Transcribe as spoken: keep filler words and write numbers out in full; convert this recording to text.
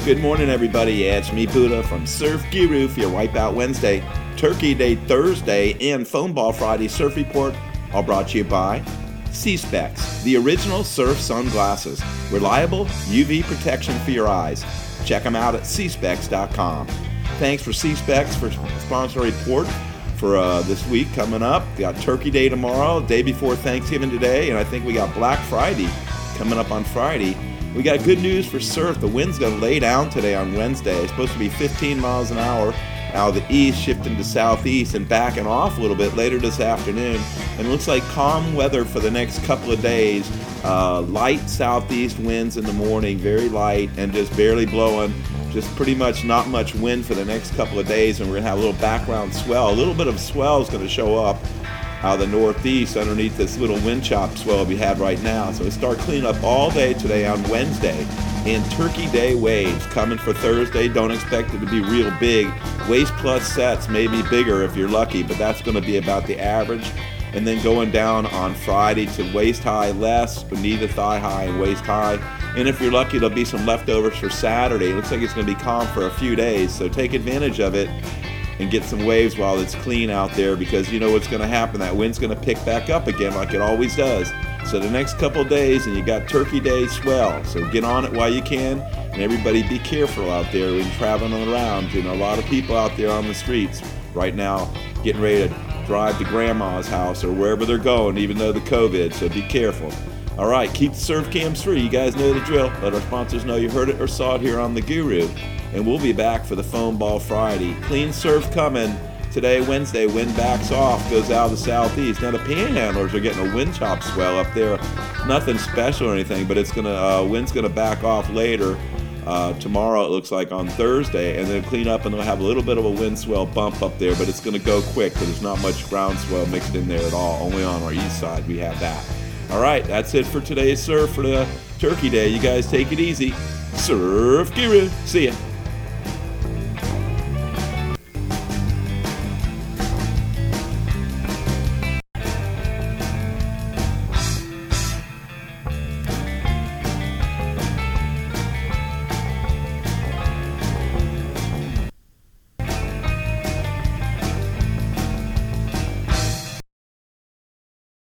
Good morning, everybody. Yeah, it's me, Buddha, from Surf Guru for your Wipeout Wednesday, Turkey Day Thursday, and Foam Ball Friday Surf Report, all brought to you by C-Specs, the original surf sunglasses. Reliable U V protection for your eyes. Check them out at c specs dot com. Thanks for C-Specs for sponsoring report for uh, this week coming up. We got Turkey Day tomorrow, day before Thanksgiving today, and I think we got Black Friday coming up on Friday. We got good news for surf. The wind's going to lay down today on Wednesday. It's supposed to be fifteen miles an hour out of the east, shifting to southeast and backing off a little bit later this afternoon. And it looks like calm weather for the next couple of days. Uh, light southeast winds in the morning, very light, and just barely blowing. Just pretty much not much wind for the next couple of days, and we're going to have a little background swell. A little bit of swell is going to show up out of the northeast underneath this little wind chop swell we have right now. So we start cleaning up all day today on Wednesday. And Turkey Day waves coming for Thursday. Don't expect it to be real big. Waist plus sets may be bigger if you're lucky, but that's going to be about the average. And then going down on Friday to waist high less, knee to thigh high and waist high. And if you're lucky, there'll be some leftovers for Saturday. It looks like it's going to be calm for a few days, so take advantage of it and get some waves while it's clean out there, because you know what's going to happen. That wind's going to pick back up again like it always does. So the next couple of days, and you got Turkey Day swell. So get on it while you can, and everybody be careful out there when traveling around. You know, a lot of people out there on the streets right now getting ready to drive to grandma's house or wherever they're going, even though the COVID, so be careful. All right, keep the surf cams free. You guys know the drill. Let our sponsors know you heard it or saw it here on The Guru. And we'll be back for the Foam Ball Friday. Clean surf coming today, Wednesday. Wind backs off, goes out of the southeast. Now the panhandlers are getting a wind chop swell up there. Nothing special or anything, but it's gonna uh, wind's gonna back off later. Uh, tomorrow it looks like on Thursday, and then clean up, and they'll have a little bit of a wind swell bump up there, but it's gonna go quick because there's not much ground swell mixed in there at all. Only on our east side we have that. All right, that's it for today's surf for the Turkey Day. You guys take it easy. Surf Guru. See ya.